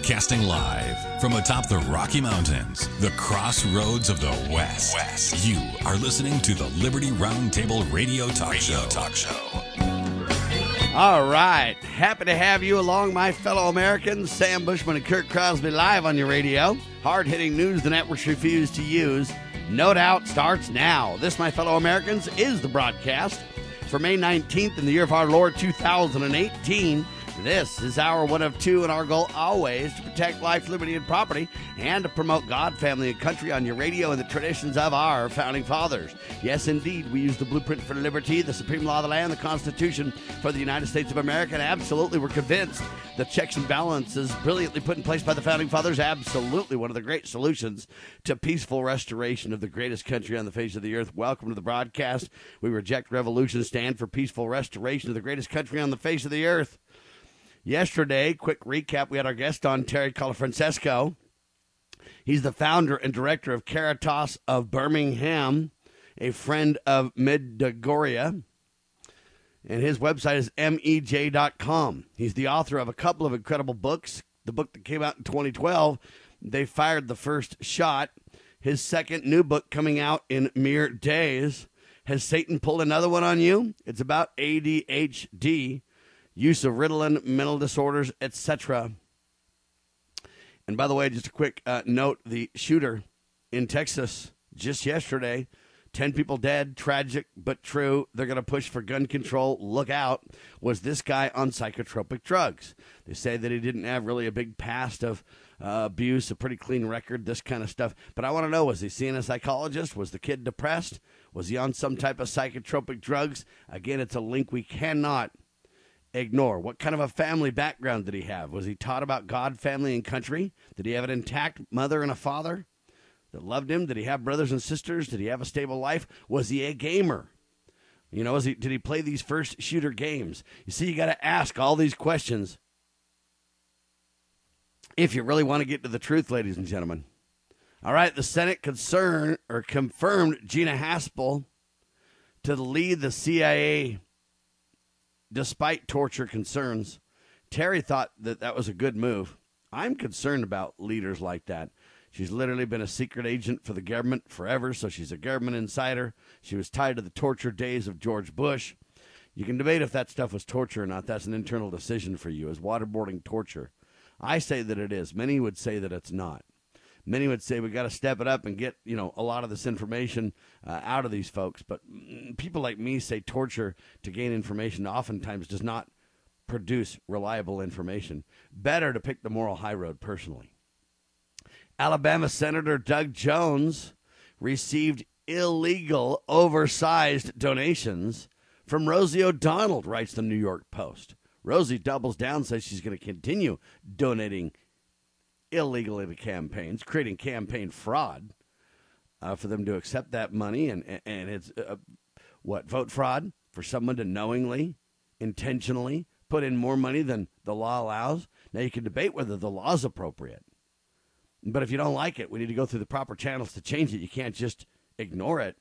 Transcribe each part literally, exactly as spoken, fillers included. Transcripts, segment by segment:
Broadcasting live from atop the Rocky Mountains, the crossroads of the West. West. You are listening to the Liberty Roundtable Radio Talk Radio Show. Talk Show. All right. Happy to have you along, my fellow Americans. Sam Bushman and Kirk Crosby live on your radio. Hard-hitting news the networks refuse to use. No Doubt starts now. This, my fellow Americans, is the broadcast for May nineteenth in the year of our Lord two thousand eighteen. This is our one of two, and our goal always to protect life, liberty, and property, and to promote God, family, and country on your radio and the traditions of our founding fathers. Yes, indeed, we use the blueprint for liberty, the supreme law of the land, the Constitution for the United States of America, and absolutely we're convinced the checks and balances brilliantly put in place by the founding fathers, absolutely one of the great solutions to peaceful restoration of the greatest country on the face of the earth. Welcome to the broadcast. We reject revolution, stand for peaceful restoration of the greatest country on the face of the earth. Yesterday, quick recap, we had our guest on, Terry Colafrancesco. He's the founder and director of Caritas of Birmingham, a friend of Medjugorje, and his website is M E J dot com. He's the author of a couple of incredible books. The book that came out in twenty twelve, They Fired the First Shot. His second new book coming out in mere days, Has Satan Pulled Another One on You? It's about A D H D. Use of Ritalin, mental disorders, et cetera. And by the way, just a quick uh, note, the shooter in Texas just yesterday, ten people dead, tragic but true. They're going to push for gun control. Look out. Was this guy on psychotropic drugs? They say that he didn't have really a big past of uh, abuse, a pretty clean record, this kind of stuff. But I want to know, was he seeing a psychologist? Was the kid depressed? Was he on some type of psychotropic drugs? Again, it's a link we cannot ignore. What kind of a family background did he have? Was he taught about God, family, and country? Did he have an intact mother and a father that loved him? Did he have brothers and sisters? Did he have a stable life? Was he a gamer? You know, was he, did he play these first shooter games? You see, you got to ask all these questions if you really want to get to the truth, ladies and gentlemen. All right, the Senate concern or confirmed Gina Haspel to lead the C I A. Despite torture concerns. Terry thought that that was a good move. I'm concerned about leaders like that. She's literally been a secret agent for the government forever, so she's a government insider. She was tied to the torture days of George Bush. You can debate if that stuff was torture or not. That's an internal decision for you. Is waterboarding torture? I say that it is. Many would say that it's not. Many would say we got to step it up and get, you know, a lot of this information uh, out of these folks. But people like me say torture to gain information oftentimes does not produce reliable information. Better to pick the moral high road personally. Alabama Senator Doug Jones received illegal, oversized donations from Rosie O'Donnell, writes the New York Post. Rosie doubles down, says she's going to continue donating illegal into campaigns, creating campaign fraud uh, for them to accept that money. And, and it's, uh, what, vote fraud for someone to knowingly, intentionally put in more money than the law allows. Now, you can debate whether the law is appropriate. But if you don't like it, we need to go through the proper channels to change it. You can't just ignore it.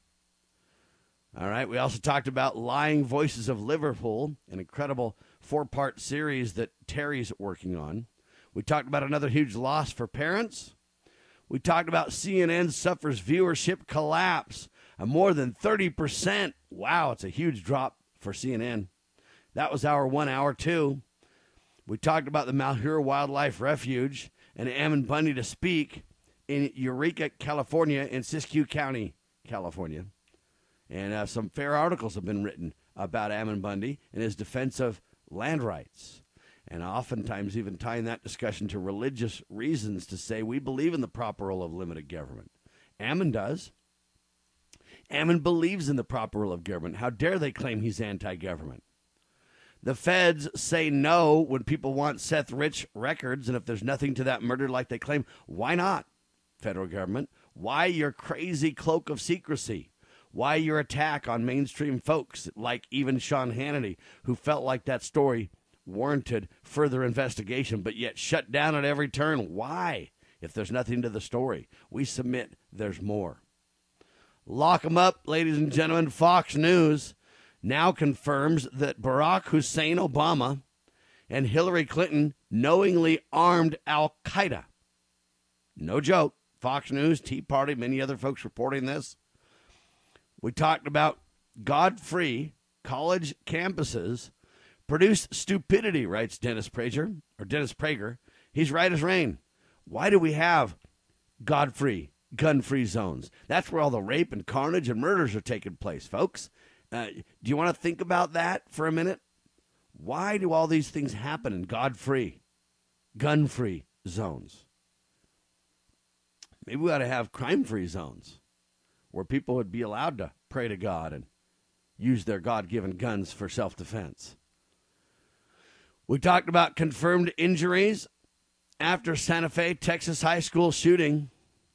All right. We also talked about Lying Voices of Liverpool, an incredible four-part series that Terry's working on. We talked about another huge loss for parents. We talked about C N N suffers viewership collapse of more than thirty percent. Wow, it's a huge drop for C N N. That was our one hour, too. We talked about the Malheur Wildlife Refuge and Ammon Bundy to speak in Eureka, California, in Siskiyou County, California. And uh, some fair articles have been written about Ammon Bundy and his defense of land rights. And oftentimes even tying that discussion to religious reasons to say we believe in the proper role of limited government. Ammon does. Ammon believes in the proper role of government. How dare they claim he's anti-government? The feds say no when people want Seth Rich records, and if there's nothing to that murder like they claim, why not, federal government? Why your crazy cloak of secrecy? Why your attack on mainstream folks like even Sean Hannity, who felt like that story warranted further investigation, but yet shut down at every turn? Why? If there's nothing to the story, we submit there's more. Lock 'em up, ladies and gentlemen. Fox News now confirms that Barack Hussein Obama and Hillary Clinton knowingly armed Al-Qaeda. No joke. Fox News, Tea Party, many other folks reporting this. We talked about God-free college campuses produce stupidity, writes Dennis Prager, or Dennis Prager. He's right as rain. Why do we have God-free, gun-free zones? That's where all the rape and carnage and murders are taking place, folks. Uh, do you want to think about that for a minute? Why do all these things happen in God-free, gun-free zones? Maybe we ought to have crime-free zones where people would be allowed to pray to God and use their God-given guns for self-defense. We talked about confirmed injuries after Santa Fe, Texas high school shooting.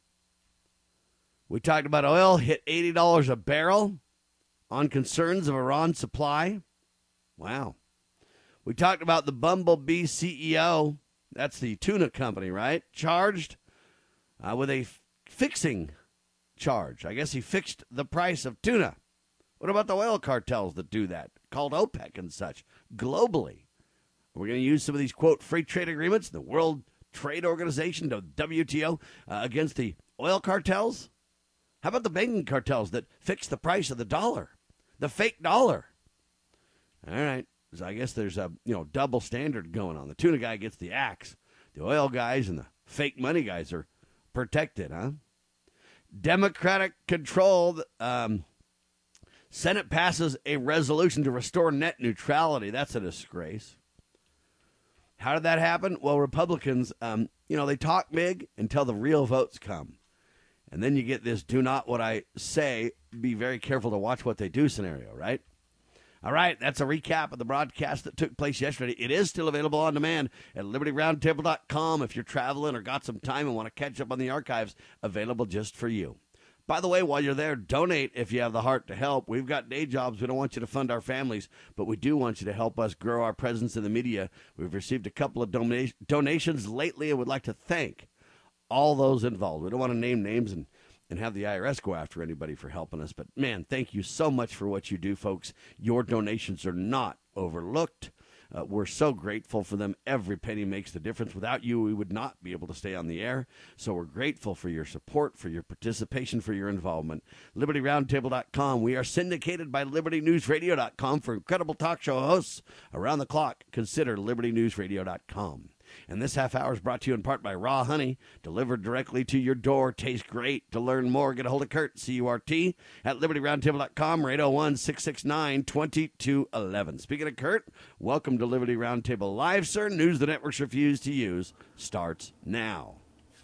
We talked about oil hit eighty dollars a barrel on concerns of Iran supply. Wow. We talked about the Bumblebee C E O, that's the tuna company, right? Charged uh, with a f- fixing charge. I guess he fixed the price of tuna. What about the oil cartels that do that, called OPEC and such, globally? We're going to use some of these, quote, free trade agreements, the World Trade Organization, the W T O, uh, against the oil cartels? How about the banking cartels that fix the price of the dollar, the fake dollar? All right. So I guess there's a you know double standard going on. The tuna guy gets the axe. The oil guys and the fake money guys are protected, huh? Democratic controlled um, Senate passes a resolution to restore net neutrality. That's a disgrace. How did that happen? Well, Republicans, um, you know, they talk big until the real votes come. And then you get this do not what I say, be very careful to watch what they do scenario, right? All right, that's a recap of the broadcast that took place yesterday. It is still available on demand at liberty roundtable dot com if you're traveling or got some time and want to catch up on the archives, available just for you. By the way, while you're there, donate if you have the heart to help. We've got day jobs. We don't want you to fund our families, but we do want you to help us grow our presence in the media. We've received a couple of dona- donations lately and would like to thank all those involved. We don't want to name names and, and have the I R S go after anybody for helping us. But, man, thank you so much for what you do, folks. Your donations are not overlooked. Uh, we're so grateful for them. Every penny makes the difference. Without you, we would not be able to stay on the air. So we're grateful for your support, for your participation, for your involvement. liberty roundtable dot com. We are syndicated by liberty news radio dot com for incredible talk show hosts around the clock. Consider liberty news radio dot com. And this half hour is brought to you in part by Raw Honey, delivered directly to your door. Tastes great. To learn more, get a hold of Kurt, C U R T, at liberty roundtable dot com or eight oh one, six six nine, two two one one. Speaking of Kurt, welcome to Liberty Roundtable Live, sir. News the networks refuse to use starts now.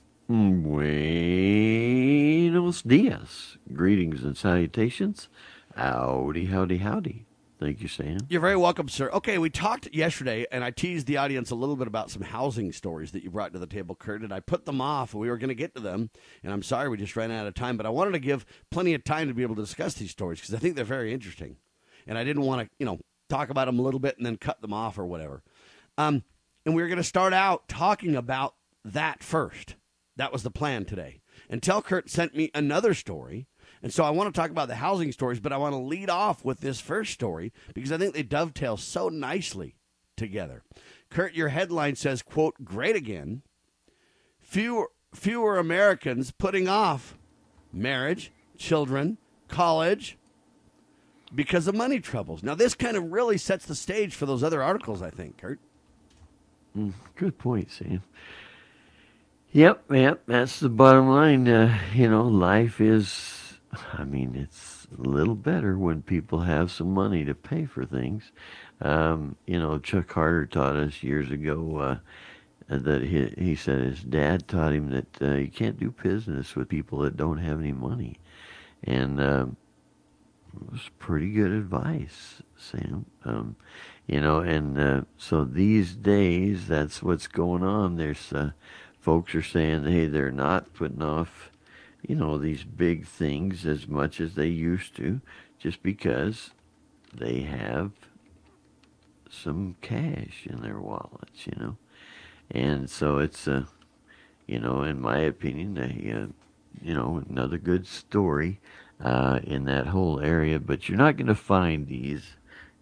Buenos dias. Greetings and salutations. Howdy, howdy, howdy. Thank you, Sam. You're very welcome, sir. Okay, we talked yesterday, and I teased the audience a little bit about some housing stories that you brought to the table, Kurt, and I put them off. We were going to get to them, and I'm sorry we just ran out of time, but I wanted to give plenty of time to be able to discuss these stories because I think they're very interesting, and I didn't want to, you know, talk about them a little bit and then cut them off or whatever. Um, and we were going to start out talking about that first. That was the plan today. Until Kurt sent me another story. And so I want to talk about the housing stories, but I want to lead off with this first story because I think they dovetail so nicely together. Kurt, your headline says, quote, great again. Fewer, fewer Americans putting off marriage, children, college because of money troubles. Now, this kind of really sets the stage for those other articles, I think, Kurt. Mm, good point, Sam. Yep, yep, that's the bottom line. Uh, you know, life is... I mean, it's a little better when people have some money to pay for things. Um, you know, Chuck Carter taught us years ago uh, that he, he said his dad taught him that uh, you can't do business with people that don't have any money. And um, it was pretty good advice, Sam. Um, you know, and uh, so these days, that's what's going on. There's uh, folks are saying, hey, they're not putting off you know, these big things as much as they used to, just because they have some cash in their wallets, you know. And so it's, uh, you know, in my opinion, a, uh, you know, another good story uh, in that whole area. But you're not going to find these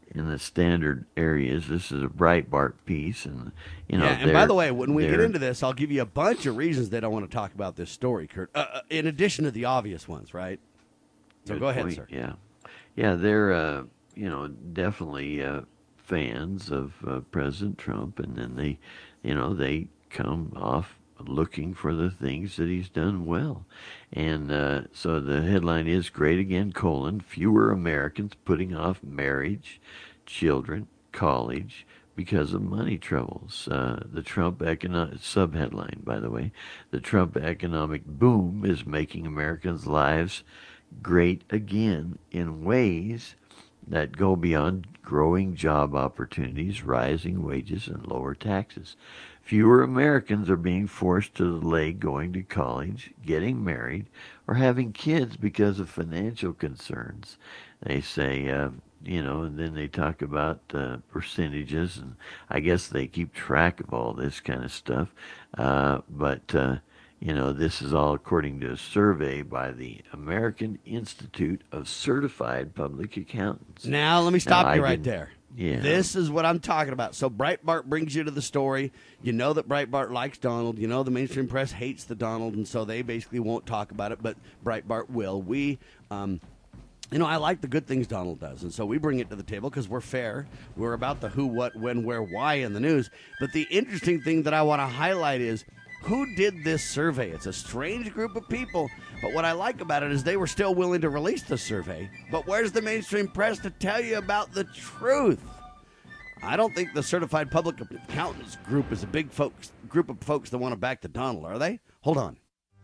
in the standard areas. This is a Breitbart piece, and you know. Yeah, and by the way, when we get into this, I'll give you a bunch of reasons they don't want to talk about this story, Kurt. Uh, uh, in addition to the obvious ones, right? So go ahead, point. sir. Yeah, yeah, they're uh, you know definitely uh, fans of uh, President Trump, and then they, you know, they come off looking for the things that he's done well. And uh, so the headline is, Great Again, colon, fewer Americans putting off marriage, children, college, because of money troubles. Uh, the Trump economic, sub-headline, by the way, the Trump economic boom is making Americans' lives great again in ways that go beyond growing job opportunities, rising wages, and lower taxes. Fewer Americans are being forced to delay going to college, getting married, or having kids because of financial concerns. They say, uh, you know, and then they talk about uh, percentages, and I guess they keep track of all this kind of stuff. Uh, but, uh, you know, this is all according to a survey by the American Institute of Certified Public Accountants. Now, let me stop now, you I right didn't- there. Yeah. This is what I'm talking about. So Breitbart brings you to the story. You know that Breitbart likes Donald. You know the mainstream press hates the Donald, and so they basically won't talk about it, but Breitbart will. We, um, you know, I like the good things Donald does, and so we bring it to the table because we're fair. We're about the who, what, when, where, why in the news. But the interesting thing that I want to highlight is who did this survey. It's a strange group of people, but what I like about it is they were still willing to release the survey. But where's the mainstream press to tell you about the truth? I don't think the Certified Public Accountants group is a big folks group of folks that want to back the Donald, are they? Hold on.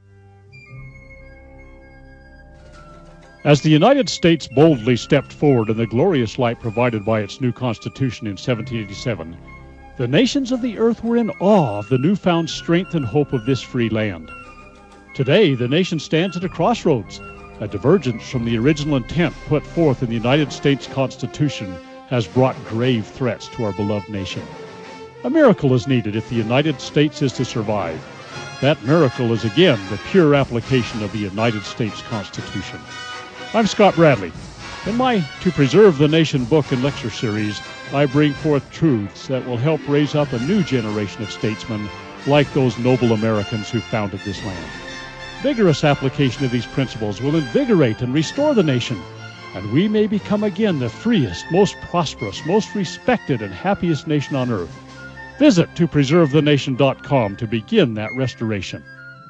As the United States boldly stepped forward in the glorious light provided by its new Constitution in seventeen eighty-seven, the nations of the earth were in awe of the newfound strength and hope of this free land. Today, the nation stands at a crossroads. A divergence from the original intent put forth in the United States Constitution has brought grave threats to our beloved nation. A miracle is needed if the United States is to survive. That miracle is again the pure application of the United States Constitution. I'm Scott Bradley. In my To Preserve the Nation book and lecture series, I bring forth truths that will help raise up a new generation of statesmen like those noble Americans who founded this land. Vigorous application of these principles will invigorate and restore the nation, and we may become again the freest, most prosperous, most respected, and happiest nation on earth. Visit to preserve the nation dot com to begin that restoration.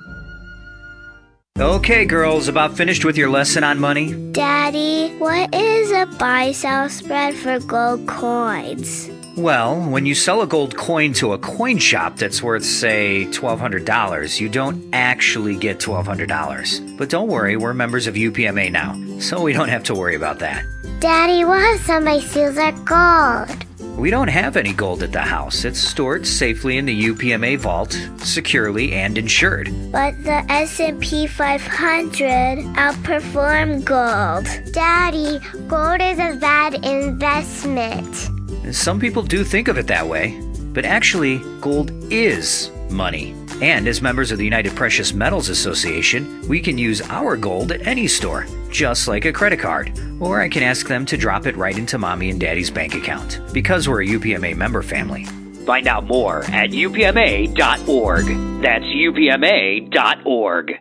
Okay, girls, about finished with your lesson on money? Daddy, what is a buy-sell spread for gold coins? Well, when you sell a gold coin to a coin shop that's worth, say, twelve hundred dollars, you don't actually get twelve hundred dollars. But don't worry, we're members of U P M A now, so we don't have to worry about that. Daddy, what if somebody steals our gold? We don't have any gold at the house. It's stored safely in the U P M A vault, securely and insured. But the S and P five hundred outperformed gold. Daddy, gold is a bad investment. Some people do think of it that way, but actually, gold is money. And as members of the United Precious Metals Association, we can use our gold at any store, just like a credit card. Or I can ask them to drop it right into Mommy and Daddy's bank account, because we're a U P M A member family. Find out more at U P M A dot org. That's U P M A dot org.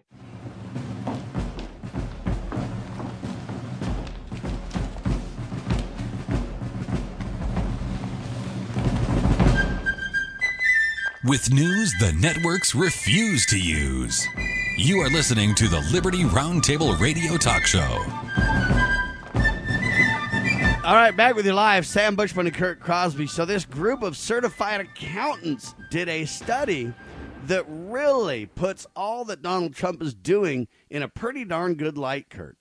With news the networks refuse to use. You are listening to the Liberty Roundtable Radio Talk Show. All right, back with you live, Sam Bushman and Kurt Crosby. So this group of certified accountants did a study that really puts all that Donald Trump is doing in a pretty darn good light, Kurt.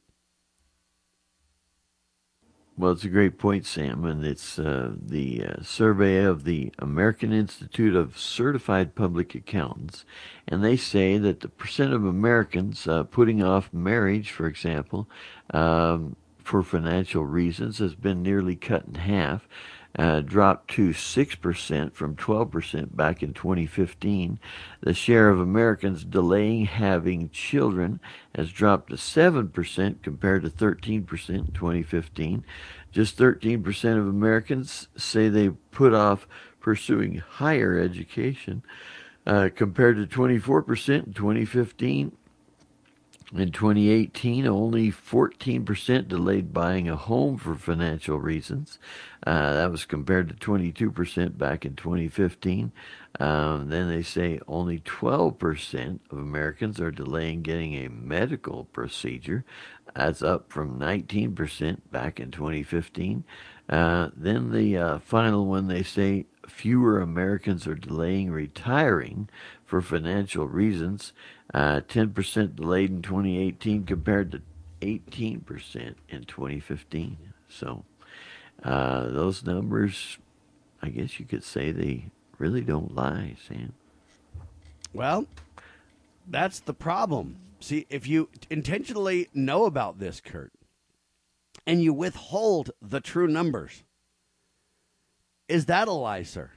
Well, it's a great point, Sam, and it's uh, the uh, survey of the American Institute of Certified Public Accountants, and they say that the percent of Americans uh, putting off marriage, for example, um, for financial reasons has been nearly cut in half. uh, dropped to six percent from twelve percent back in twenty fifteen. The share of Americans delaying having children has dropped to seven percent compared to thirteen percent in twenty fifteen. Just thirteen percent of Americans say they put off pursuing higher education, uh, compared to twenty-four percent in twenty fifteen. In twenty eighteen, only fourteen percent delayed buying a home for financial reasons. Uh, that was compared to twenty-two percent back in twenty fifteen. Um, then they say only twelve percent of Americans are delaying getting a medical procedure. That's up from nineteen percent back in twenty fifteen. Uh, then the uh, final one, they say fewer Americans are delaying retiring for financial reasons. Uh, ten percent delayed in twenty eighteen compared to eighteen percent in twenty fifteen. So uh, those numbers, I guess you could say they really don't lie, Sam. Well, that's the problem. See, if you intentionally know about this, Kurt, and you withhold the true numbers, is that a lie, sir?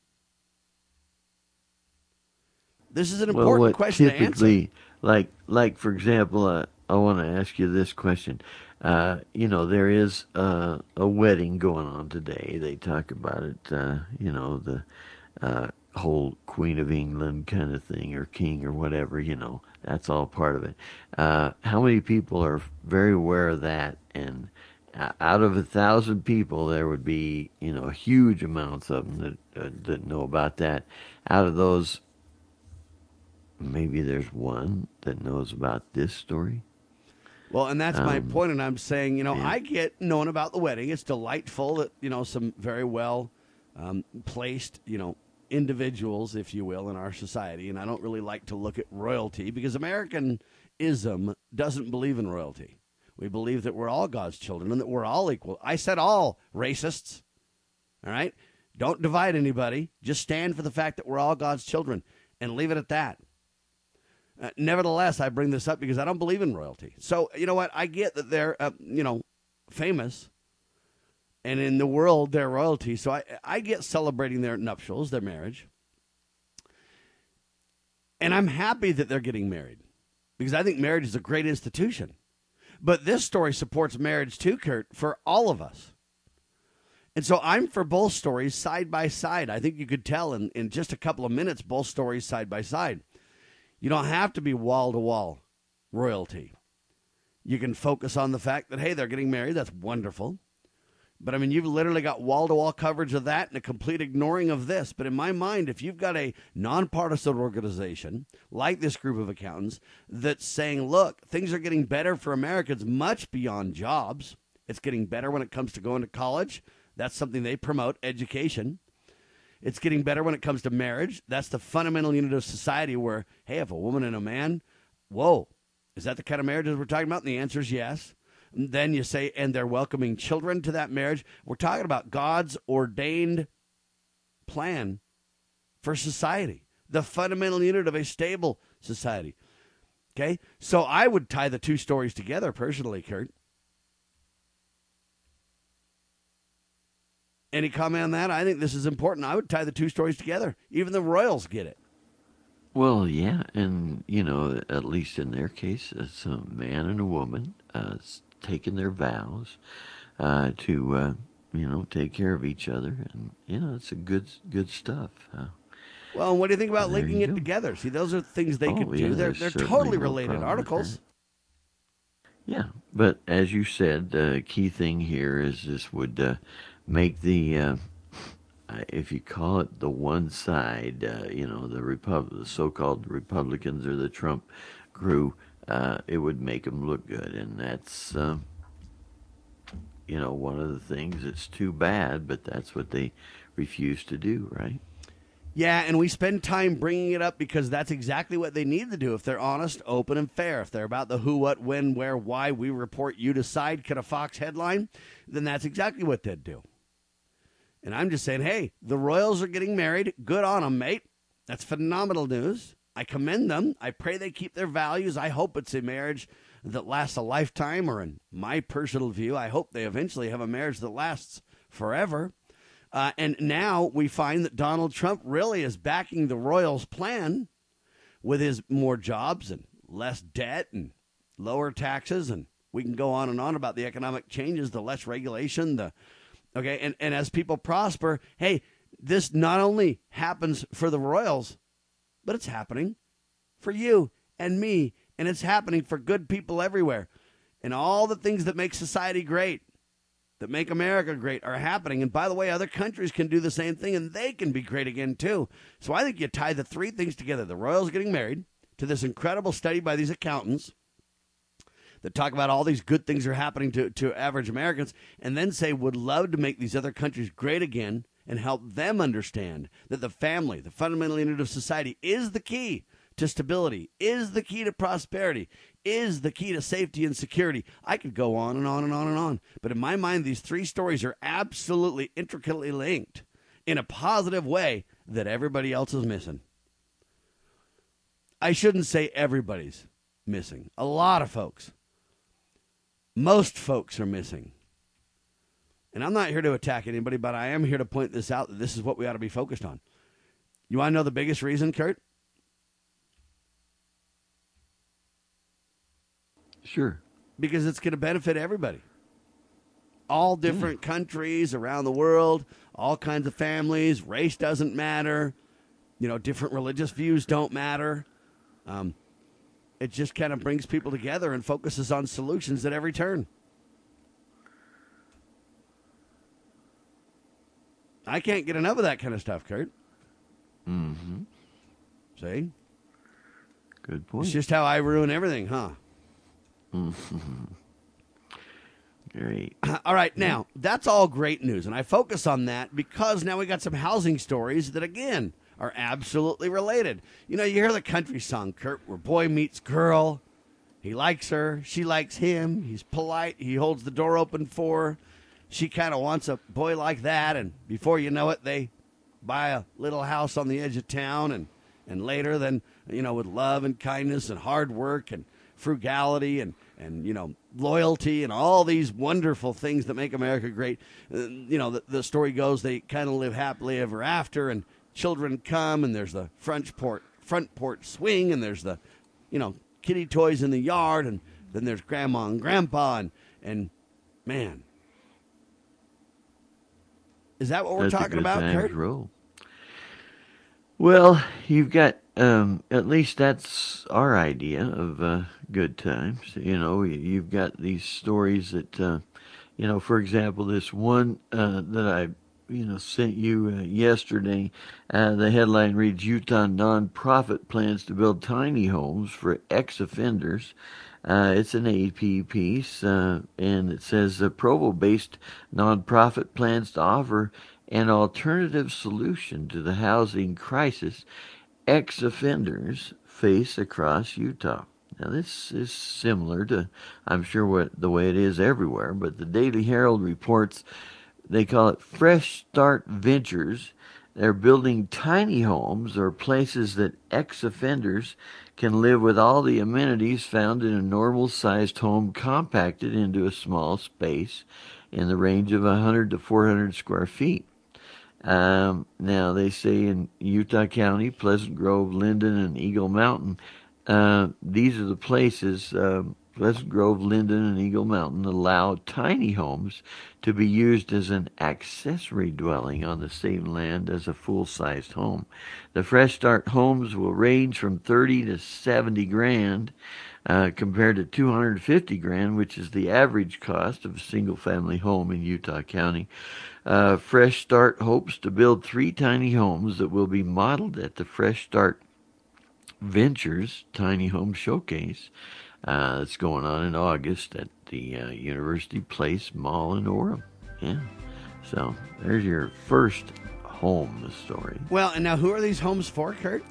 This is an important well, what question to typically, answer. Like, like for example, uh, I want to ask you this question. Uh, you know, there is uh, a wedding going on today. They talk about it, uh, you know, the uh, whole Queen of England kind of thing, or king or whatever, you know, that's all part of it. Uh, how many people are very aware of that? And uh, out of a thousand people, there would be, you know, huge amounts of them that, uh, that know about that. Out of those, maybe there's one that knows about this story. Well, and that's my Um, point, and I'm saying, you know, yeah. I get knowing about the wedding. It's delightful that, you know, some very well um, placed, you know, individuals, if you will, in our society, and I don't really like to look at royalty because Americanism doesn't believe in royalty. We believe that we're all God's children and that we're all equal. I said all racists, all right? Don't divide anybody. Just stand for the fact that we're all God's children and leave it at that. Uh, nevertheless, I bring this up because I don't believe in royalty. So, you know what? I get that they're, uh, you know, famous, and in the world, they're royalty. So I, I get celebrating their nuptials, their marriage. And I'm happy that they're getting married because I think marriage is a great institution. But this story supports marriage too, Kurt, for all of us. And so I'm for both stories side by side. I think you could tell in, in just a couple of minutes, both stories side by side. You don't have to be wall-to-wall royalty. You can focus on the fact that, hey, they're getting married. That's wonderful. But, I mean, you've literally got wall-to-wall coverage of that and a complete ignoring of this. But in my mind, if you've got a nonpartisan organization like this group of accountants that's saying, look, things are getting better for Americans much beyond jobs. It's getting better when it comes to going to college. That's something they promote, education. It's getting better when it comes to marriage. That's the fundamental unit of society where, hey, if a woman and a man, whoa, is that the kind of marriages we're talking about? And the answer is yes. And then you say, and they're welcoming children to that marriage. We're talking about God's ordained plan for society, the fundamental unit of a stable society. Okay? So I would tie the two stories together personally, Kurt. Any comment on that? I think this is important. I would tie the two stories together. Even the royals get it. Well, yeah, and, you know, at least in their case, it's a man and a woman uh, taking their vows uh, to, uh, you know, take care of each other. And, you know, it's a good good stuff. Uh, Well, and what do you think about There linking you it go. togetally? See, those are things they Oh, could yeah, do. They're there's they're certainly totally no related problem with articles. Yeah, but as you said, the key thing here is this would uh, make the, uh, if you call it the one side, uh, you know, the Repub- the so-called Republicans or the Trump crew, uh, it would make them look good. And that's, uh, you know, one of the things that's too bad, but that's what they refuse to do, right? Yeah, and we spend time bringing it up because that's exactly what they need to do. If they're honest, open, and fair, if they're about the who, what, when, where, why, we report, you decide, cut a Fox headline, then that's exactly what they'd do. And I'm just saying, hey, the Royals are getting married. Good on them, mate. That's phenomenal news. I commend them. I pray they keep their values. I hope it's a marriage that lasts a lifetime, or in my personal view, I hope they eventually have a marriage that lasts forever. Uh, and now we find that Donald Trump really is backing the Royals' plan with his more jobs and less debt and lower taxes. And we can go on and on about the economic changes, the less regulation, the okay. And, and as people prosper, hey, this not only happens for the Royals, but it's happening for you and me. And it's happening for good people everywhere. And all the things that make society great, that make America great, are happening. And by the way, other countries can do the same thing, and they can be great again, too. So I think you tie the three things together. The Royals getting married, to this incredible study by these accountants that talk about all these good things are happening to, to average Americans, and then say would love to make these other countries great again and help them understand that the family, the fundamental unit of society, is the key to stability, is the key to prosperity, is the key to safety and security. I could go on and on and on and on. But in my mind, these three stories are absolutely intricately linked in a positive way that everybody else is missing. I shouldn't say everybody's missing. A lot of folks. Most folks are missing. And I'm not here to attack anybody, but I am here to point this out, that this is what we ought to be focused on. You want to know the biggest reason, Kurt? Sure. Because it's going to benefit everybody. All different mm. countries around the world, all kinds of families. Race doesn't matter. You know, different religious views don't matter. Um, it just kind of brings people together and focuses on solutions at every turn. I can't get enough of that kind of stuff, Kurt. Mm-hmm. See? Good point. It's just how I ruin everything, huh? Mm-hmm. Great. All right, now, that's all great news, and I focus on that because now we got some housing stories that, again, are absolutely related. You know, you hear the country song, Kurt, where boy meets girl. He likes her. She likes him. He's polite. He holds the door open for her. She kind of wants a boy like that, and before you know it, they buy a little house on the edge of town, and, and later then, you know, with love and kindness and hard work and frugality and, and, you know, loyalty and all these wonderful things that make America great. Uh, you know, the, the story goes they kind of live happily ever after, and children come, and there's the front porch, front porch swing, and there's the, you know, kitty toys in the yard, and then there's grandma and grandpa, and, and man, is that what we're That's talking about, Kurt? Roll. Well, you've got, um, at least that's our idea of uh, good times. You know, you've got these stories that, uh, you know, for example, this one uh, that I, you know, sent you uh, yesterday, uh, the headline reads, Utah nonprofit plans to build tiny homes for ex-offenders. Uh, it's an A P piece, uh, and it says the Provo-based nonprofit plans to offer an alternative solution to the housing crisis ex-offenders face across Utah. Now, this is similar to, I'm sure, what the way it is everywhere, but the Daily Herald reports they call it Fresh Start Ventures. They're building tiny homes or places that ex-offenders can live with all the amenities found in a normal-sized home compacted into a small space in the range of one hundred to four hundred square feet. Um, now, they say in Utah County, Pleasant Grove, Linden, and Eagle Mountain, uh, these are the places, uh, Pleasant Grove, Linden, and Eagle Mountain allow tiny homes to be used as an accessory dwelling on the same land as a full-sized home. The Fresh Start homes will range from thirty to seventy grand, uh, compared to two hundred fifty grand, which is the average cost of a single-family home in Utah County. Uh, Fresh Start hopes to build three tiny homes that will be modeled at the Fresh Start Ventures Tiny Home Showcase. Uh, it's going on in August at the uh, University Place Mall in Orem. Yeah. So there's your first home story. Well, and now who are these homes for, Kurt?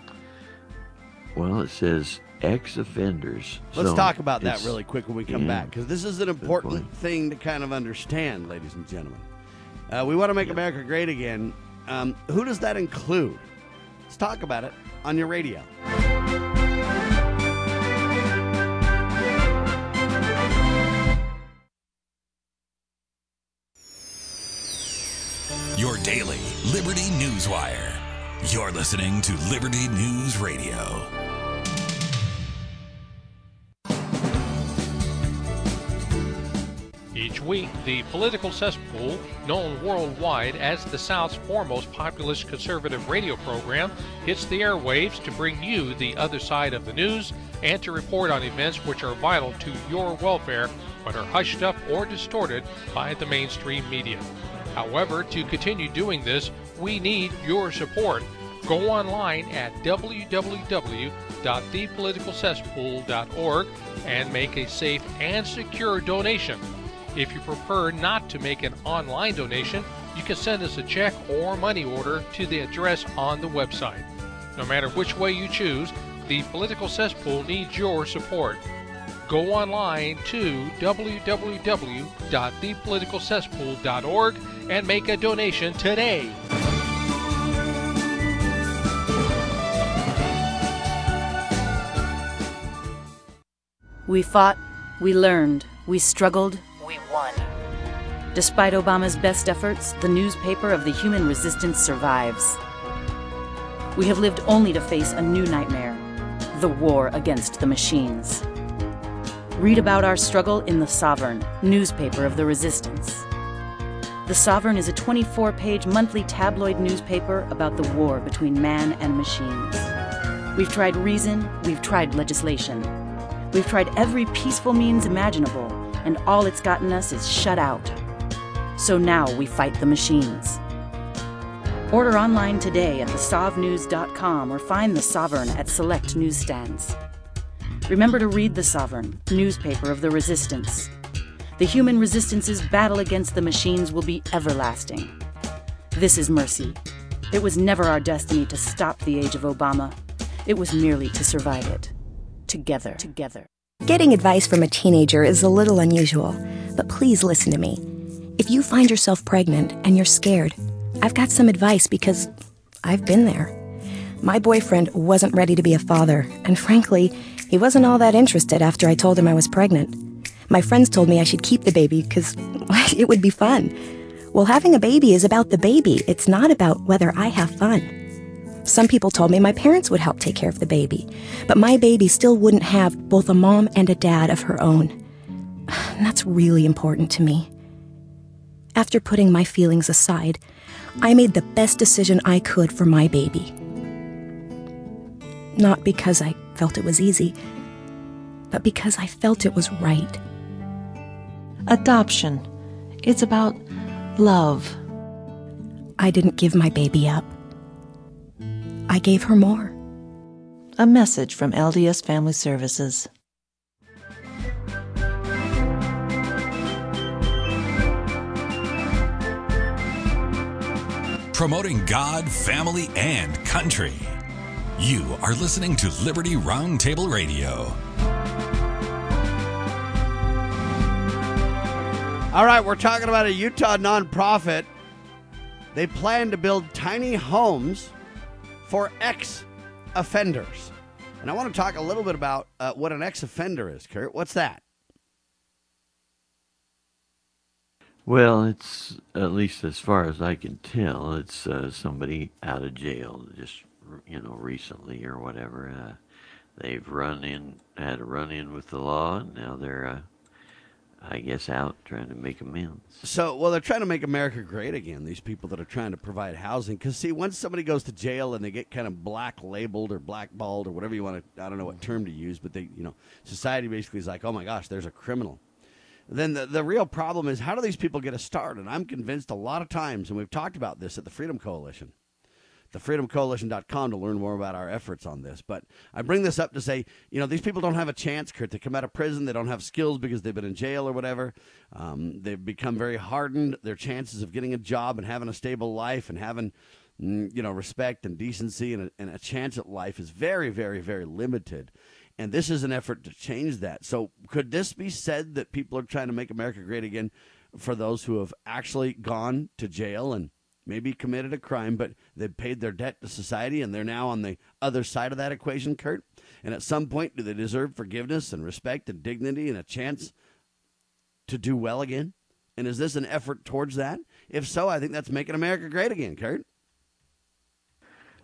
Well, it says ex-offenders. Let's so talk about that really quick when we come yeah, back, because this is an important thing to kind of understand, ladies and gentlemen. Uh, we want to make yeah. America great again. Um, who does that include? Let's talk about it on your radio. Your daily Newswire. You're listening to Liberty News Radio. Each week, the Political Cesspool, known worldwide as the South's foremost populist conservative radio program, hits the airwaves to bring you the other side of the news and to report on events which are vital to your welfare but are hushed up or distorted by the mainstream media. However, to continue doing this, we need your support. Go online at w w w dot the political cesspool dot org and make a safe and secure donation. If you prefer not to make an online donation, you can send us a check or money order to the address on the website. No matter which way you choose, the Political Cesspool needs your support. Go online to w w w dot the political cesspool dot org and make a donation today. We fought, we learned, we struggled, we won. Despite Obama's best efforts, the newspaper of the human resistance survives. We have lived only to face a new nightmare, the war against the machines. Read about our struggle in The Sovereign, newspaper of the resistance. The Sovereign is a twenty-four page monthly tabloid newspaper about the war between man and machines. We've tried reason, we've tried legislation. We've tried every peaceful means imaginable, and all it's gotten us is shut out. So now we fight the machines. Order online today at the sov news dot com or find The Sovereign at select newsstands. Remember to read The Sovereign, newspaper of the resistance. The human resistance's battle against the machines will be everlasting. This is mercy. It was never our destiny to stop the age of Obama. It was merely to survive it. Together. Together. Getting advice from a teenager is a little unusual, but please listen to me. If you find yourself pregnant and you're scared, I've got some advice because I've been there. My boyfriend wasn't ready to be a father, and frankly, he wasn't all that interested after I told him I was pregnant. My friends told me I should keep the baby because it would be fun. Well, having a baby is about the baby. It's not about whether I have fun. Some people told me my parents would help take care of the baby, but my baby still wouldn't have both a mom and a dad of her own. And that's really important to me. After putting my feelings aside, I made the best decision I could for my baby. Not because I felt it was easy, but because I felt it was right. Adoption. It's about love. I didn't give my baby up. I gave her more. A message from L D S Family Services. Promoting God, family, and country. You are listening to Liberty Roundtable Radio. All right, we're talking about a Utah nonprofit. They plan to build tiny homes for ex-offenders. And I want to talk a little bit about uh, what an ex-offender is, Kurt. What's that? Well, it's, at least as far as I can tell, it's uh, somebody out of jail just, you know, recently or whatever. Uh, they've run in, had a run-in with the law, and now they're, uh, I guess, out trying to make amends. So, well, they're trying to make America great again, these people that are trying to provide housing. Because, see, once somebody goes to jail and they get kind of black-labeled or blackballed or whatever you want to, I don't know what term to use, but they, you know, society basically is like, oh, my gosh, there's a criminal. Then the, the real problem is, how do these people get a start? And I'm convinced a lot of times, and we've talked about this at the Freedom Coalition, the freedom coalition dot com to learn more about our efforts on this. But I bring this up to say, you know, these people don't have a chance, Kurt. They come out of prison. They don't have skills because they've been in jail or whatever. Um, they've become very hardened. Their chances of getting a job and having a stable life and having, you know, respect and decency and a, and a chance at life is very, very, very limited. And this is an effort to change that. So could this be said that people are trying to make America great again for those who have actually gone to jail and maybe committed a crime, but they've paid their debt to society and they're now on the other side of that equation, Kurt? And at some point, do they deserve forgiveness and respect and dignity and a chance to do well again? And is this an effort towards that? If so, I think that's making America great again, Kurt.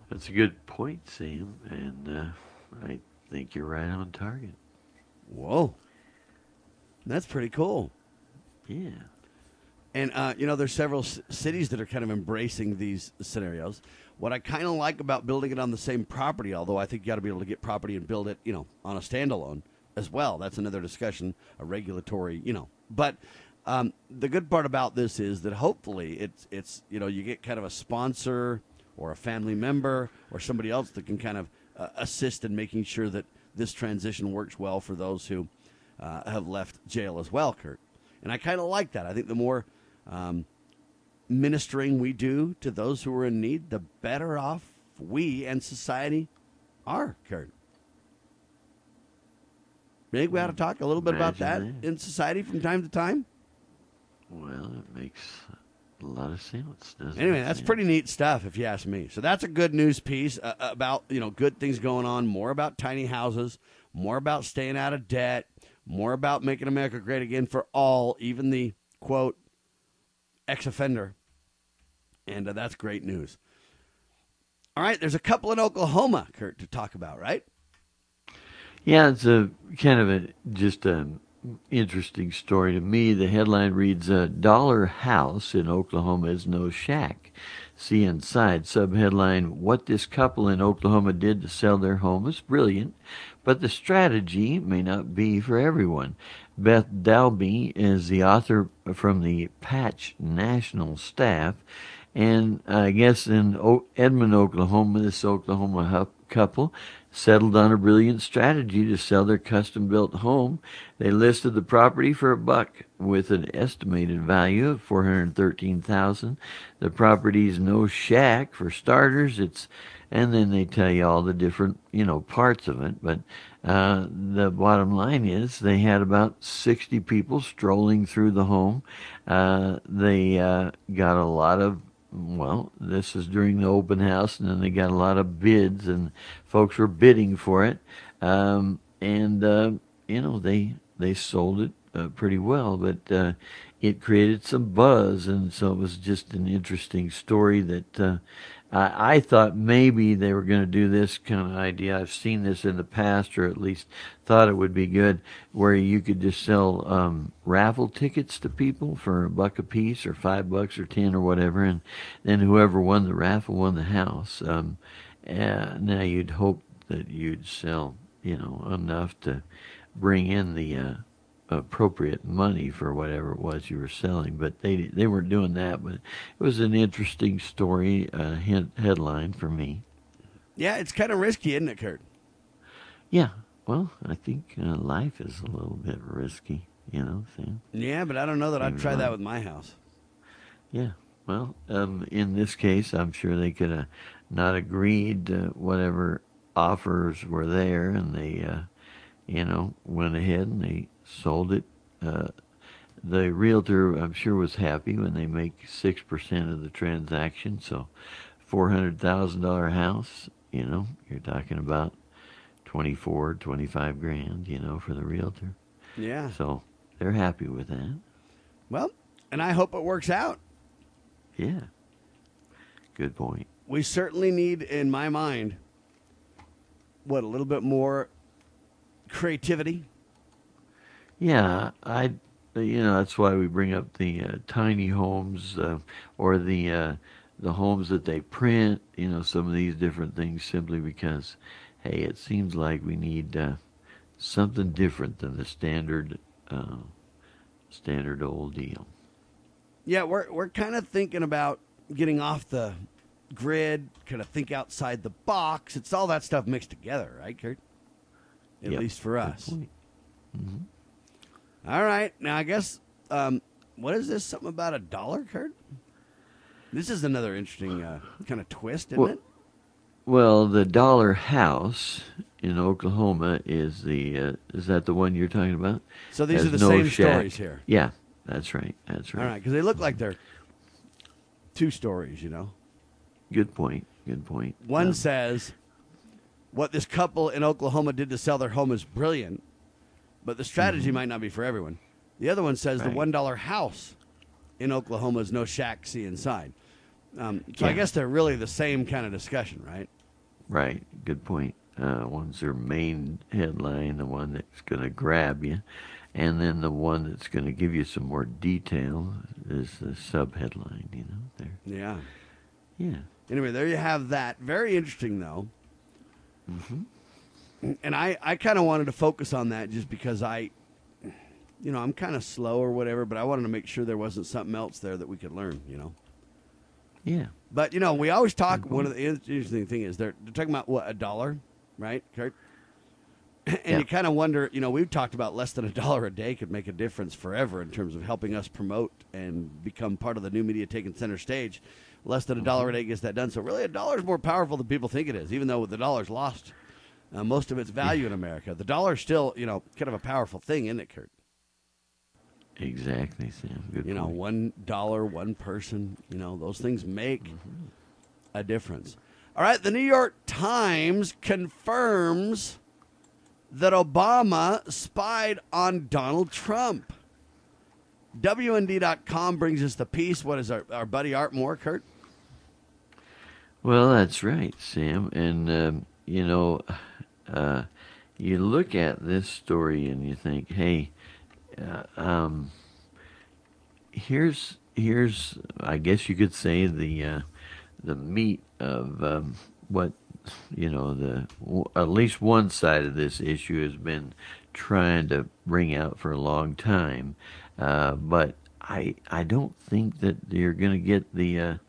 That's a good point, Sam, and uh, I think you're right on target. Whoa. That's pretty cool. Yeah. And, uh, you know, there's several c- cities that are kind of embracing these scenarios. What I kind of like about building it on the same property, although I think you got to be able to get property and build it, you know, on a standalone as well. That's another discussion, a regulatory, you know. But um, the good part about this is that hopefully it's, it's, you know, you get kind of a sponsor or a family member or somebody else that can kind of uh, assist in making sure that this transition works well for those who uh, have left jail as well, Kurt. And I kind of like that. I think the more um, ministering we do to those who are in need, the better off we and society are, Kurt. You think we ought to talk a little bit about that, Imagine that. in society from time to time? Well, it makes a lot of sense, doesn't Anyway, it? that's Sam? pretty neat stuff, if you ask me. So that's a good news piece uh, about, you know, good things going on, more about tiny houses, more about staying out of debt, more about making America great again for all, even the, quote, ex-offender. And uh, that's great news. All right, there's a couple in Oklahoma, Kurt, to talk about, right? Yeah, it's a kind of a just an interesting story to me. The headline reads, "A dollar house in Oklahoma is no shack. See inside." Subheadline, "What this couple in Oklahoma did to sell their home is brilliant, but the strategy may not be for everyone." Beth Dalby is the author from the Patch National staff. And I guess in o- Edmond, Oklahoma, this Oklahoma hu- couple settled on a brilliant strategy to sell their custom-built home. They listed the property for a buck with an estimated value of four hundred thirteen thousand dollars. The property's no shack for starters. It's and then they tell you all the different, you know, parts of it. But uh, the bottom line is they had about sixty people strolling through the home. Uh, they uh, got a lot of Well, this is during the open house, and then they got a lot of bids, and folks were bidding for it. Um, and, uh, you know, they they sold it uh, pretty well, but uh, it created some buzz, and so it was just an interesting story that uh, I, I thought maybe they were going to do this kind of idea. I've seen this in the past, or at least thought it would be good, where you could just sell um, raffle tickets to people for a buck a piece, or five bucks, or ten, or whatever, and then whoever won the raffle won the house. Um, uh, now you'd hope that you'd sell, you know, enough to bring in the uh, appropriate money for whatever it was you were selling, but they they weren't doing that. But it was an interesting story, uh, he- headline for me. Yeah, it's kind of risky, isn't it, Kurt? Yeah, well, I think uh, life is a little bit risky, you know, Sam. Yeah, but I don't know that I'd Maybe try that not. with my house. Yeah, well, um, in this case, I'm sure they could have not agreed to whatever offers were there, and they, uh, you know, went ahead and they sold it. Uh, the realtor, I'm sure, was happy when they make six percent of the transaction, so four hundred thousand dollars house, you know, you're talking about twenty-four, twenty-five grand, you know, for the realtor. Yeah. So they're happy with that. Well, and I hope it works out. Yeah. Good point. We certainly need, in my mind, what, a little bit more creativity? Yeah, I, you know, that's why we bring up the uh, tiny homes uh, or the uh, the homes that they print. You know, some of these different things, simply because, hey, it seems like we need uh, something different than the standard uh, standard old deal. Yeah, we're we're kind of thinking about getting off the grid, kind of think outside the box. It's all that stuff mixed together, right, Kurt? At Yep, least for good us. point. Mhm. All right. Now, I guess, um, what is this? Something about a dollar, Kurt? This is another interesting uh, kind of twist, isn't Well- it? Well, the Dollar House in Oklahoma is the uh, is that the one you're talking about? So these Has are the no same shack. stories here. Yeah, that's right. That's right. All right, because they look like they're two stories, you know. Good point. Good point. One Um, says, what this couple in Oklahoma did to sell their home is brilliant, but the strategy might not be for everyone. The other one says the Mm-hmm. Right. one dollar house in Oklahoma is no shack, see inside. Um, so I Yeah. guess they're really the same kind of discussion, right? right. Good point. Uh, one's their main headline, the one that's going to grab you, and then the one that's going to give you some more detail is the sub-headline, you know. There. Yeah. Yeah. Anyway, there you have that. Very interesting, though. Mm-hmm. And I, I kind of wanted to focus on that just because I, you know, I'm kind of slow or whatever, but I wanted to make sure there wasn't something else there that we could learn, you know. Yeah. But, you know, we always talk, mm-hmm. one of the interesting thing is they're, they're talking about, what, a dollar, right, Kurt? And yeah. you kind of wonder, you know, we've talked about less than a dollar a day could make a difference forever in terms of helping us promote and become part of the new media taking center stage. Less than a dollar a day gets that done. So really a dollar is more powerful than people think it is, even though the dollar's lost uh, most of its value in America. The dollar's still, you know, kind of a powerful thing, isn't it, Kurt? Exactly, Sam. Good You point. know, one dollar, one person, you know, those things make mm-hmm. a difference. All right, the New York Times confirms that Obama spied on Donald Trump. W N D dot com brings us the piece. What is our, our buddy Art Moore, Kurt? Well, that's right, Sam. And, um, you know, uh, you look at this story and you think, hey, uh, um, here's, here's, I guess you could say, the uh, the meat of um, what, you know, the at least one side of this issue has been trying to bring out for a long time. Uh, but I I don't think that you're going to get the uh,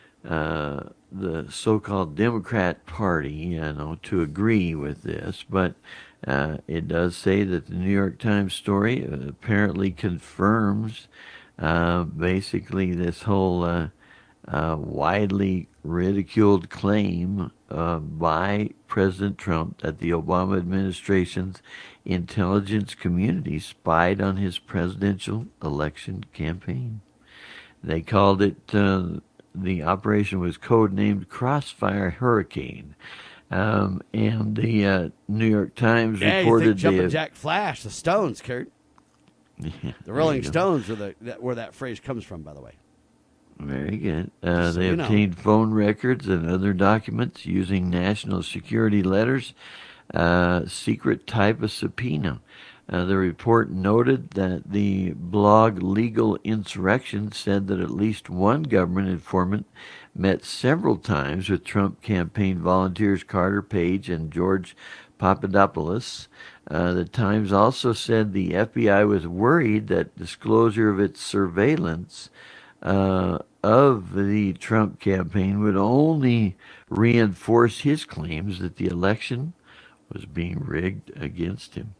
uh, the so-called Democrat Party, you know, to agree with this. But uh, it does say that the New York Times story apparently confirms uh, basically this whole uh, uh, widely ridiculed claim uh, by President Trump that the Obama administration's intelligence community spied on his presidential election campaign. They called it, uh, the operation was codenamed Crossfire Hurricane. Um, and the uh, New York Times yeah, reported you think Jumpin' the, Jack Flash, the Stones, Kurt. Yeah, the Rolling Stones are the that, where that phrase comes from, by the way. Very good. Uh, So they you know. obtained phone records and other documents using national security letters, uh, secret type of subpoena. Uh, the report noted that the blog Legal Insurrection said that at least one government informant met several times with Trump campaign volunteers Carter Page and George Papadopoulos. Uh, the Times also said the F B I was worried that disclosure of its surveillance uh, of the Trump campaign would only reinforce his claims that the election was being rigged against him.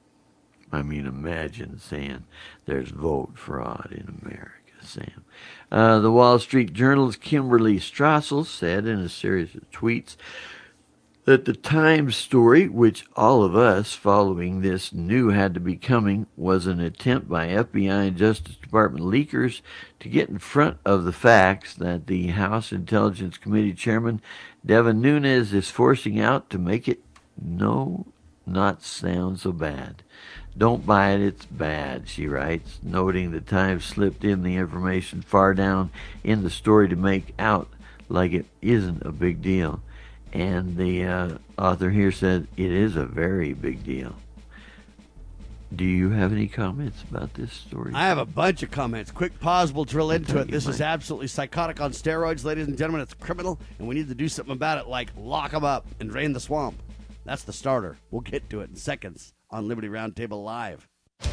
I mean, imagine saying there's vote fraud in America, Sam. Uh, the Wall Street Journal's Kimberly Strassel said in a series of tweets that the Times story, which all of us following this knew had to be coming, was an attempt by F B I and Justice Department leakers to get in front of the facts that the House Intelligence Committee Chairman Devin Nunes is forcing out to make it no, not sound so bad. Don't buy it, it's bad, she writes, noting the Times slipped in the information far down in the story to make out like it isn't a big deal. And the uh, author here said it is a very big deal. Do you have any comments about this story? I have a bunch of comments. Quick pause, we'll drill into it. you, This is Mike. absolutely psychotic on steroids, ladies and gentlemen. It's criminal, and we need to do something about it, like lock them up and drain the swamp. That's the starter. We'll get to it in seconds on Liberty Roundtable Live.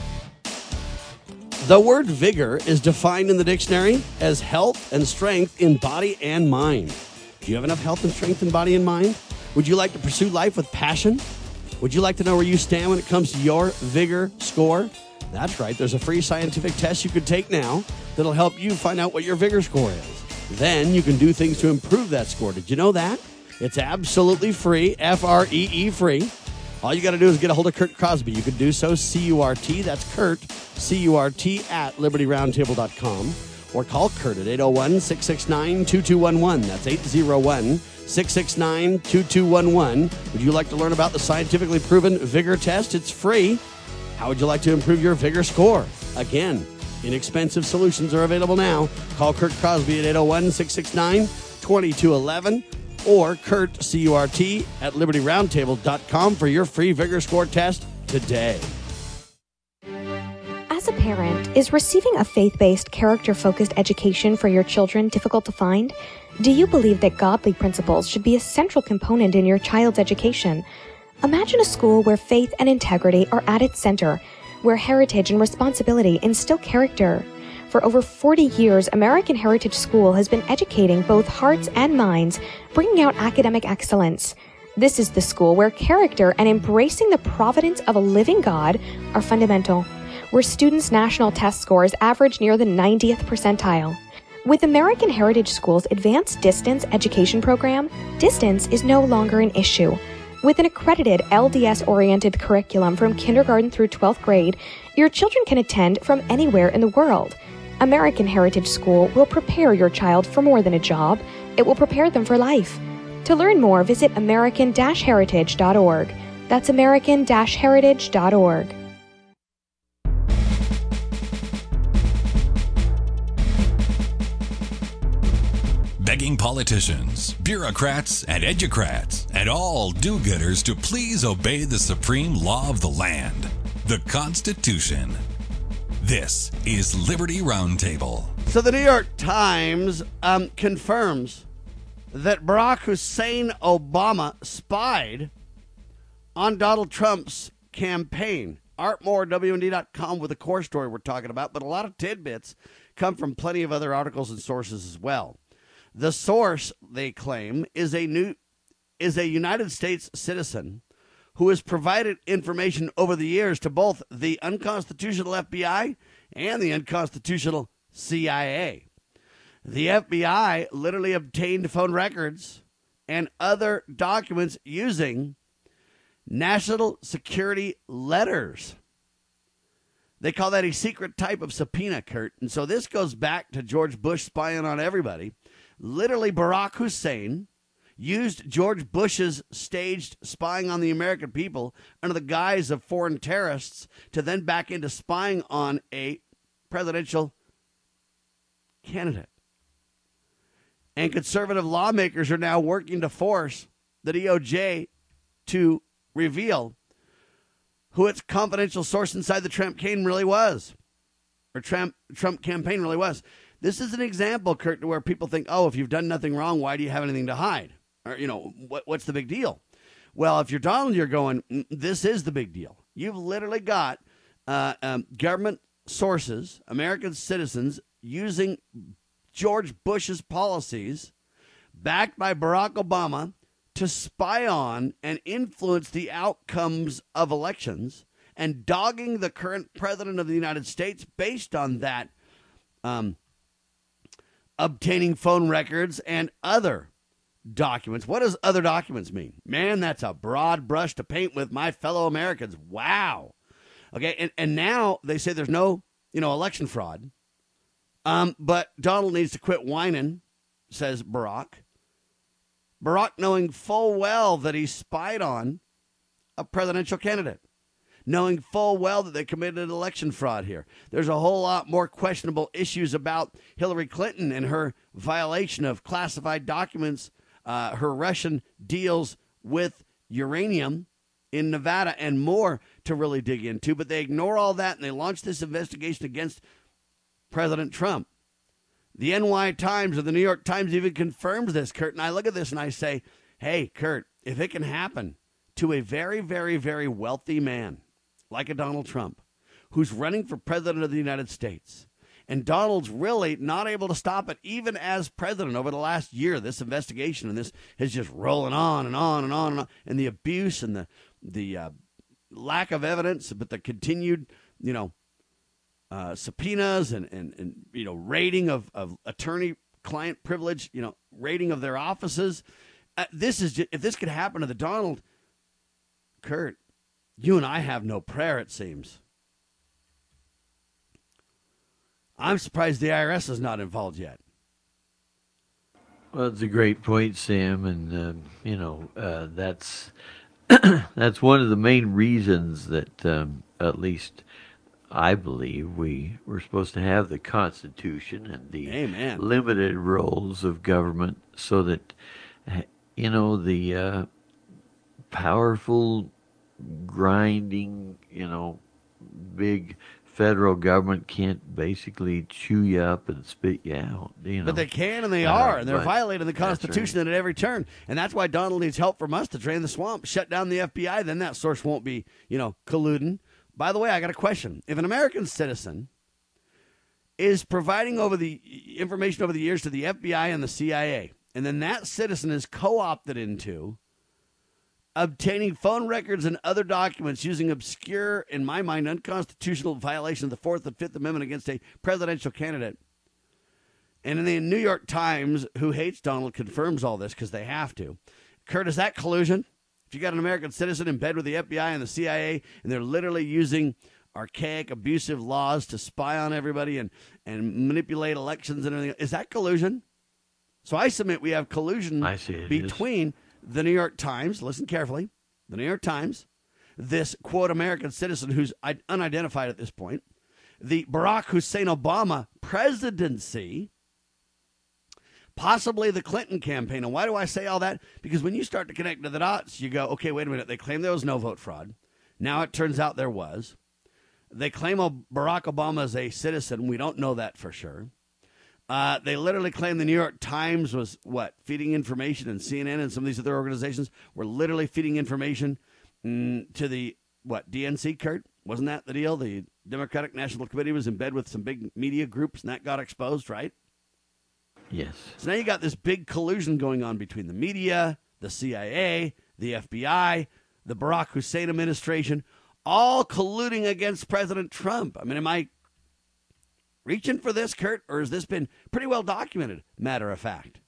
The word vigor is defined in the dictionary as health and strength in body and mind. Do you have enough health and strength in body and mind? Would you like to pursue life with passion? Would you like to know where you stand when it comes to your vigor score? That's right. There's a free scientific test you could take now that'll help you find out what your vigor score is. Then you can do things to improve that score. Did you know that? It's absolutely free, F R E E free. All you got to do is get a hold of Kurt Crosby. You can do so, C U R T, that's Kurt, C U R T, at liberty roundtable dot com. Or call Kurt at eight oh one, six six nine, two two one one. That's eight oh one, six six nine, two two one one. Would you like to learn about the scientifically proven vigor test? It's free. How would you like to improve your vigor score? Again, inexpensive solutions are available now. Call Kurt Crosby at eight oh one, six six nine, two two one one. or Kurt, C U R T, at liberty roundtable dot com for your free Vigor Score test today. As a parent, is receiving a faith-based, character-focused education for your children difficult to find? Do you believe that godly principles should be a central component in your child's education? Imagine a school where faith and integrity are at its center, where heritage and responsibility instill character. For over forty years, American Heritage School has been educating both hearts and minds, bringing out academic excellence. This is the school where character and embracing the providence of a living God are fundamental, where students' national test scores average near the ninetieth percentile. With American Heritage School's Advanced Distance Education Program, distance is no longer an issue. With an accredited L D S-oriented curriculum from kindergarten through twelfth grade, your children can attend from anywhere in the world. American Heritage School will prepare your child for more than a job. It will prepare them for life. To learn more, visit american dash heritage dot org. That's american dash heritage dot org. Begging politicians, bureaucrats, and educrats, and all do-gooders to please obey the supreme law of the land, the Constitution. This is Liberty Roundtable. So the New York Times um, confirms that Barack Hussein Obama spied on Donald Trump's campaign. Art Moore, W N D dot com with the core story we're talking about, but a lot of tidbits come from plenty of other articles and sources as well. The source, they claim, is a new is a United States citizen who has provided information over the years to both the unconstitutional F B I and the unconstitutional C I A. The F B I literally obtained phone records and other documents using national security letters. They call that a secret type of subpoena, Kurt. And so this goes back to George Bush spying on everybody. Literally, Barack Hussein used George Bush's staged spying on the American people under the guise of foreign terrorists to then back into spying on a presidential candidate. And conservative lawmakers are now working to force the D O J to reveal who its confidential source inside the Trump campaign really was, or Trump Trump campaign really was. This is an example, Kurt, to where people think, oh, if you've done nothing wrong, why do you have anything to hide? Or, you know, what, what's the big deal? Well, if you're Donald, you're going, this is the big deal. You've literally got uh, um, government sources, American citizens, using George Bush's policies, backed by Barack Obama, to spy on and influence the outcomes of elections, and dogging the current president of the United States based on that, um, obtaining phone records and other documents. What does other documents mean? Man, that's a broad brush to paint with, my fellow Americans. Wow. Okay, and, and now they say there's no, you know, election fraud. Um, but Donald needs to quit whining, says Barack. Barack knowing full well that he spied on a presidential candidate, knowing full well that they committed election fraud here. There's a whole lot more questionable issues about Hillary Clinton and her violation of classified documents, uh, her Russian deals with uranium in Nevada, and more to really dig into. But they ignore all that, and they launch this investigation against President Trump. The N Y Times or the New York Times even confirms this, Kurt. And I look at this and I say, hey, Kurt, if it can happen to a very, very, very wealthy man like a Donald Trump, who's running for president of the United States, and Donald's really not able to stop it even as president over the last year, this investigation, and this is just rolling on and on and on and on, and the abuse and the, the uh, lack of evidence, but the continued, you know, Uh, subpoenas and, and, and, you know, raiding of, of attorney-client privilege, you know, raiding of their offices. Uh, this is just, if this could happen to the Donald, Kurt, you and I have no prayer, it seems. I'm surprised the I R S is not involved yet. Well, it's a great point, Sam, and, uh, you know, uh, that's that's one of the main reasons that, um, at least I believe, we we're supposed to have the Constitution and the Amen. limited roles of government so that, you know, the uh, powerful, grinding, you know, big federal government can't basically chew you up and spit you out. You know? But they can, and they Uh, are, and they're but- violating the that's Constitution at every turn. And that's why Donald needs help from us to drain the swamp, shut down the F B I. Then that source won't be, you know, colluding. By the way, I got a question. If an American citizen is providing over the information over the years to the F B I and the C I A, and then that citizen is co-opted into obtaining phone records and other documents using obscure, in my mind, unconstitutional violation of the Fourth and Fifth Amendment against a presidential candidate. And in the New York Times, who hates Donald, confirms all this because they have to. Kurt, is that collusion? If you got an American citizen in bed with the F B I and the C I A, and they're literally using archaic, abusive laws to spy on everybody and, and manipulate elections and everything, is that collusion? So I submit we have collusion I see it between the New York Times, listen carefully, the New York Times, this, quote, American citizen who's unidentified at this point, the Barack Hussein Obama presidency, possibly the Clinton campaign. And why do I say all that? Because when you start to connect to the dots, you go, okay, wait a minute. They claim there was no vote fraud. Now it turns out there was. They claim Barack Obama is a citizen. We don't know that for sure. Uh, they literally claim the New York Times was, what, feeding information, and C N N and some of these other organizations were literally feeding information mm, to the, what, D N C, Kurt? Wasn't that the deal? The Democratic National Committee was in bed with some big media groups, and that got exposed, right? Yes. So now you got this big collusion going on between the media, the C I A, the F B I, the Barack Hussein administration, all colluding against President Trump. I mean, am I reaching for this, Kurt, or has this been pretty well documented, matter of fact?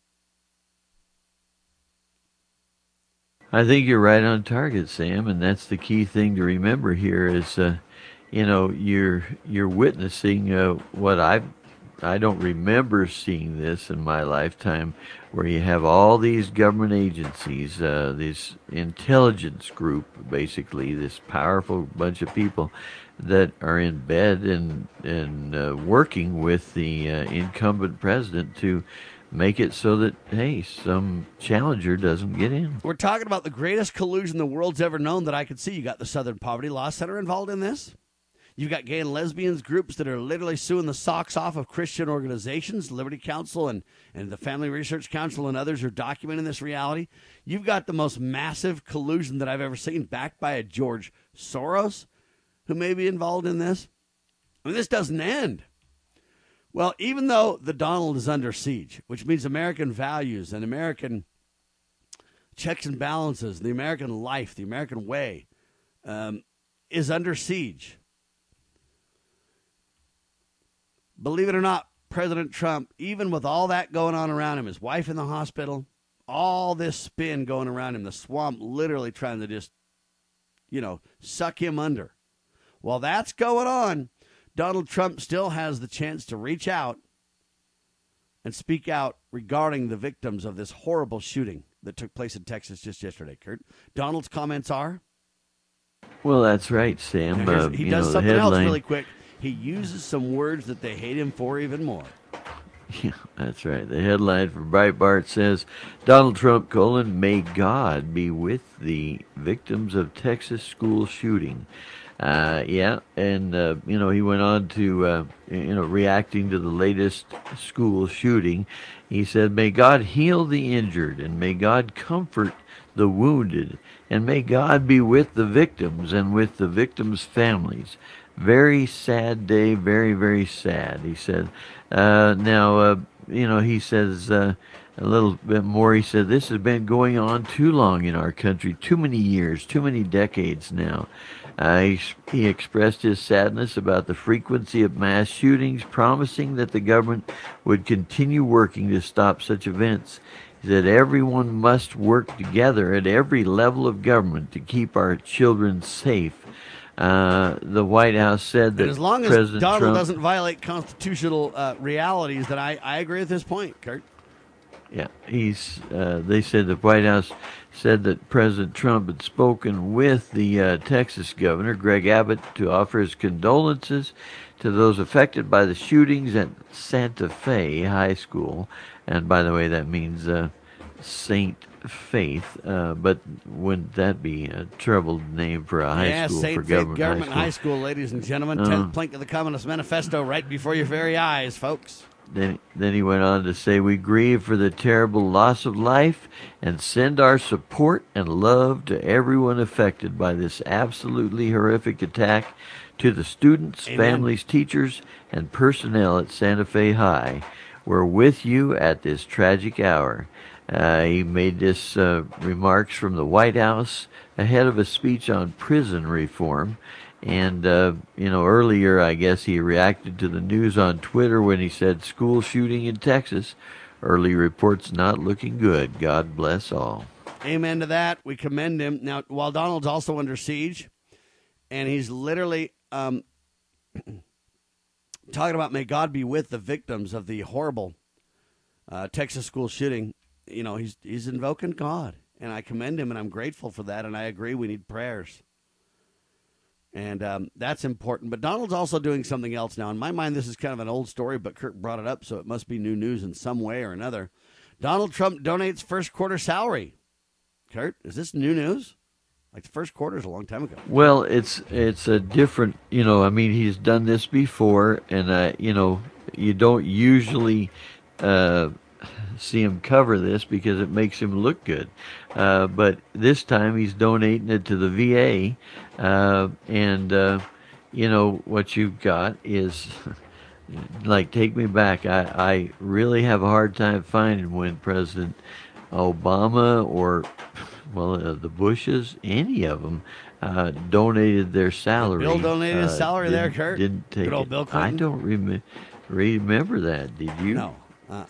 I think you're right on target, Sam, and that's the key thing to remember here is, uh, you know, you're you're witnessing uh, what I I don't remember seeing this in my lifetime, where you have all these government agencies, uh, this intelligence group, basically this powerful bunch of people that are in bed and and uh, working with the uh, incumbent president to make it so that, hey, some challenger doesn't get in. We're talking about the greatest collusion the world's ever known that I could see. You got the Southern Poverty Law Center involved in this. You've got gay and lesbians groups that are literally suing the socks off of Christian organizations. Liberty Counsel and, and the Family Research Council and others are documenting this reality. You've got the most massive collusion that I've ever seen, backed by a George Soros, who may be involved in this. I mean, this doesn't end. Well, even though the Donald is under siege, which means American values and American checks and balances, the American life, the American way, um, is under siege. Believe it or not, President Trump, even with all that going on around him, his wife in the hospital, all this spin going around him, the swamp literally trying to just, you know, suck him under. While that's going on, Donald Trump still has the chance to reach out and speak out regarding the victims of this horrible shooting that took place in Texas just yesterday, Kurt. Donald's comments are? Well, that's right, Sam. Now, Uh, he you does know, something the else headline, really quick. He uses some words that they hate him for even more. Yeah, that's right. The headline from Breitbart says, Donald Trump, colon, may God be with the victims of Texas school shooting. Uh, yeah, and, uh, you know, he went on to, uh, you know, reacting to the latest school shooting. He said, may God heal the injured, and may God comfort the wounded, and may God be with the victims and with the victims' families. Very sad day, very, very sad, he said. Uh, now, uh, you know, he says uh, a little bit more. He said, this has been going on too long in our country, too many years, too many decades now. Uh, he, he expressed his sadness about the frequency of mass shootings, promising that the government would continue working to stop such events. He said, everyone must work together at every level of government to keep our children safe. Uh, the White House said that and as long as President Donald Trump, doesn't violate constitutional uh, realities, then I, I agree with this point, Kurt. Yeah, he's. Uh, they said the White House said that President Trump had spoken with the uh, Texas governor, Greg Abbott, to offer his condolences to those affected by the shootings at Santa Fe High School. And by the way, that means uh, Saint Faith, uh, but wouldn't that be a troubled name for a high yeah, school Saint for Faith government, Government high High school? School, ladies and gentlemen. Uh, tenth plank of the Communist Manifesto right before your very eyes, folks. Then, then he went on to say, we grieve for the terrible loss of life and send our support and love to everyone affected by this absolutely horrific attack, to the students, Amen. families, teachers, and personnel at Santa Fe High. We're with you at this tragic hour. Uh, he made this uh, remarks from the White House ahead of a speech on prison reform. And, uh, you know, earlier, I guess he reacted to the news on Twitter when he said, school shooting in Texas. Early reports not looking good. God bless all. Amen to that. We commend him. Now, while Donald's also under siege, and he's literally um, talking about may God be with the victims of the horrible uh, Texas school shooting, you know, he's he's invoking God. And I commend him, and I'm grateful for that, and I agree we need prayers. And um, that's important. But Donald's also doing something else now. In my mind, this is kind of an old story, but Kurt brought it up, so it must be new news in some way or another. Donald Trump donates first quarter salary. Kurt, is this new news? Like the first quarter is a long time ago. Well, it's it's a different, you know, I mean, he's done this before, and, uh, you know, you don't usually uh, see him cover this because it makes him look good. Uh, but this time he's donating it to the V A, uh, and, uh, you know, what you've got is, like, take me back. I, I really have a hard time finding when President Obama or, well, uh, the Bushes, any of them, uh, donated their salary. Bill donated his uh, salary there, didn't- Kurt? Didn't take Good old it. Bill Clinton? I don't rem- remember that. Did you? No. Uh-uh.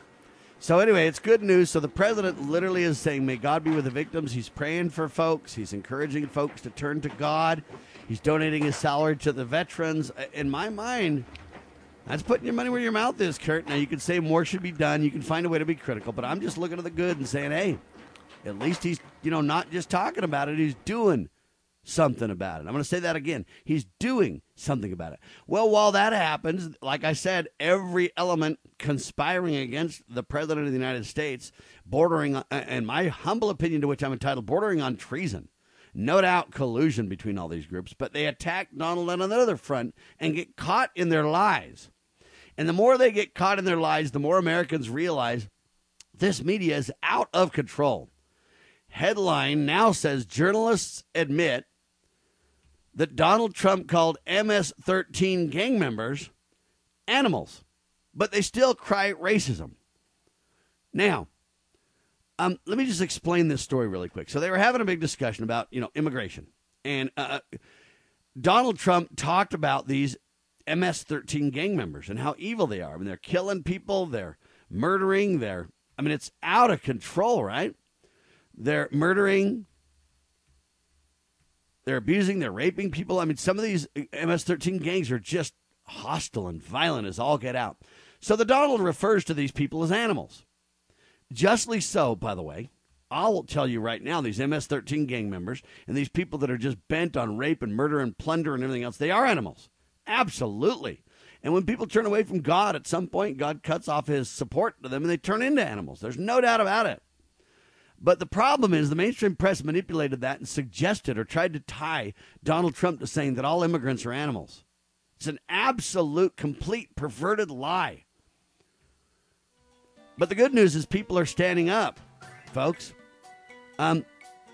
So anyway, it's good news. So the president literally is saying, may God be with the victims. He's praying for folks. He's encouraging folks to turn to God. He's donating his salary to the veterans. In my mind, that's putting your money where your mouth is, Kurt. Now, you can say more should be done. You can find a way to be critical. But I'm just looking at the good and saying, hey, at least he's, you know, not just talking about it. He's doing something about it. I'm going to say that again. He's doing something about it. Well, while that happens, like I said, every element conspiring against the president of the United States, bordering, on, in my humble opinion, to which I'm entitled, bordering on treason. No doubt collusion between all these groups, but they attack Donald on another front and get caught in their lies. And the more they get caught in their lies, the more Americans realize this media is out of control. Headline now says journalists admit that Donald Trump called M S thirteen gang members animals, but they still cry racism. Now, um, let me just explain this story really quick. So they were having a big discussion about, you know, immigration. And uh, Donald Trump talked about these M S thirteen gang members and how evil they are. I mean, they're killing people, they're murdering, they're, I mean, it's out of control, right? They're murdering, they're abusing, they're raping people. I mean, some of these M S thirteen gangs are just hostile and violent as all get out. So the Donald refers to these people as animals. Justly so, by the way. I will tell you right now, these M S thirteen gang members and these people that are just bent on rape and murder and plunder and everything else, they are animals. Absolutely. And when people turn away from God, at some point, God cuts off his support to them and they turn into animals. There's no doubt about it. But the problem is the mainstream press manipulated that and suggested or tried to tie Donald Trump to saying that all immigrants are animals. It's an absolute, complete, perverted lie. But the good news is people are standing up, folks. Um,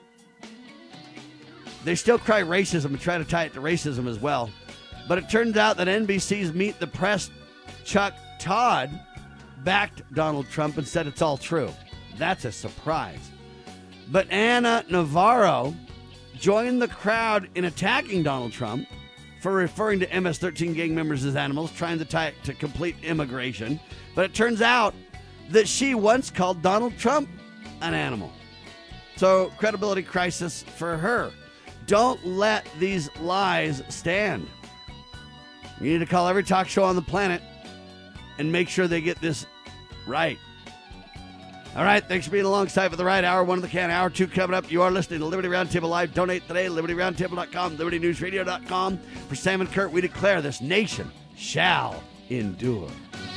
they still cry racism and try to tie it to racism as well. But it turns out that N B C's Meet the Press, Chuck Todd, backed Donald Trump and said it's all true. That's a surprise. But Ana Navarro joined the crowd in attacking Donald Trump for referring to M S thirteen gang members as animals, trying to tie it to complete immigration. But it turns out that she once called Donald Trump an animal. So, credibility crisis for her. Don't let these lies stand. You need to call every talk show on the planet and make sure they get this right. All right, thanks for being alongside for the right hour. One of the can, hour two coming up. You are listening to Liberty Roundtable Live. Donate today, liberty roundtable dot com, liberty news radio dot com. For Sam and Kurt, we declare this nation shall endure.